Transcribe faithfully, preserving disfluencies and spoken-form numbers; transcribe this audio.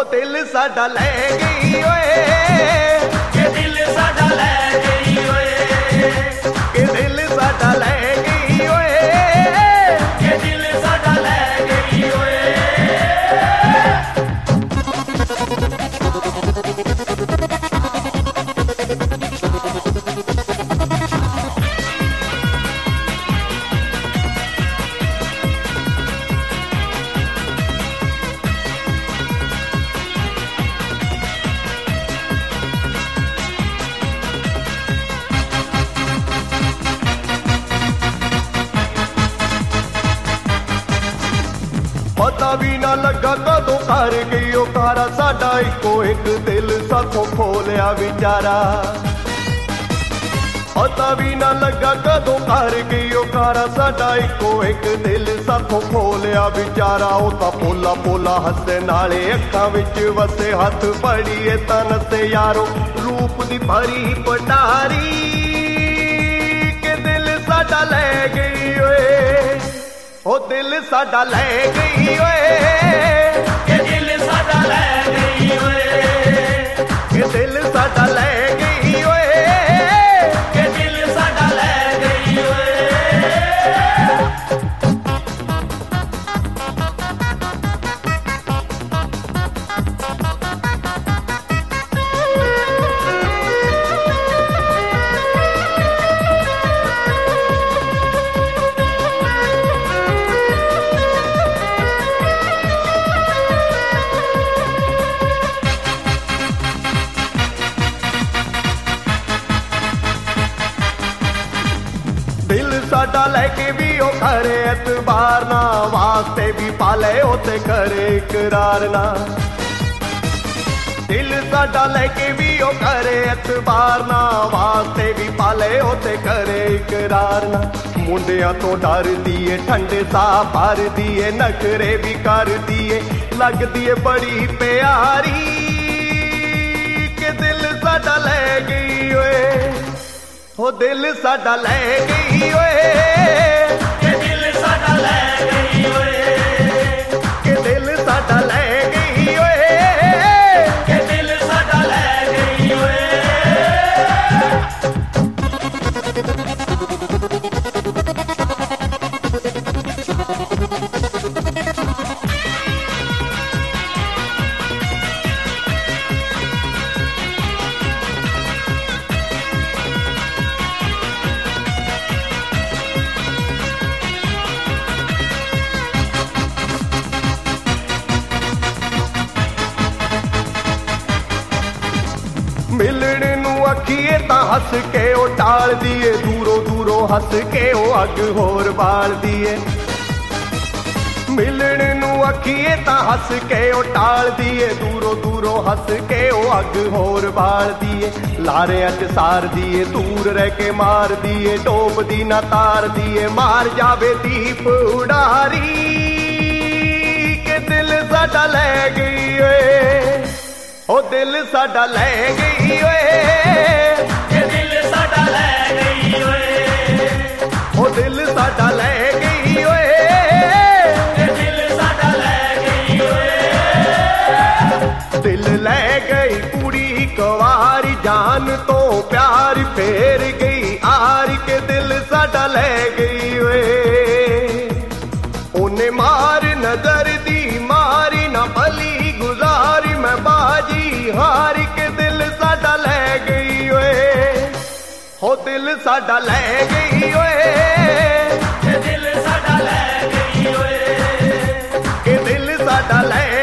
दिल साडा लै गई ओए, के दिल साडा लै गई ओए, के दिल साडा लै गई ओए, के दिल साडा लै गई ओए। पता भी ना लगा कदों कर गई ओ कारा, साडा इको एक दिल साथों खोलिया विचारा। पता भी ना लगा कदों कर गई ओ कारा, साडा इको एक दिल साथों खोलिया विचारा। ओ तां पोला पोला हसे नाले अखां विच वसे, हथ फड़िए तां नसे यारो रूप दी भरी पटारी, के दिल साडा लै गई ओए, ओ दिल साडा लै गई ओए, के दिल साडा लै गई ओए, के दिल साडा लै गई ओए, के दिल साडा लै गई ओए। दिल साडा लैके भी ओ करे एतबार ना, वास्ते भी पाले ओते करे इकरार ना। दिल साडा लैके भी ओ करे एतबार ना, वास्ते भी पाले ओते करे इकरार ना। मुंडियां तो डर दिए ठंडे सा भर दिए, नखरे भी कर दिए लगदी है बड़ी प्यारी, के दिल साडा लै गई ओए, ओ दिल साडा लै गई ओए, के दिल साडा लै गई ओए, के दिल साडा लै गई ओए, के दिल साडा लै गई ओए। मिलने नू अखीए तां हस के ओ टाल दिए, दूरों दूरों हस के ओ अग होर बाल दिए। मिलने नू अखीए तां हस के ओ टाल दिए, दूरों दूरों हस के ओ अग होर बाल दिए। लारे अच सार दिए, दूर रह के मार दिए, डोब दी ना तार दिए, मार जावे दीप उड़ारी, के दिल साडा लै गई ओए, ओ दिल साडा लै गई ओए, के दिल साडा लै गई ओए, ओ दिल साडा लै गई ओए, के दिल साडा लै गई ओए। दिल लै गई पूरी कवारी, जान तो प्यार फेर गई आर, के दिल साडा लै गई ओए। ओने मार नजर दी मारी ना भली गुजारी, मैं बाजी हार के दिल साडा लै गई ओए, हो दिल साडा लै गई ओए, के दिल साडा लै गई ओए, के दिल साडा लै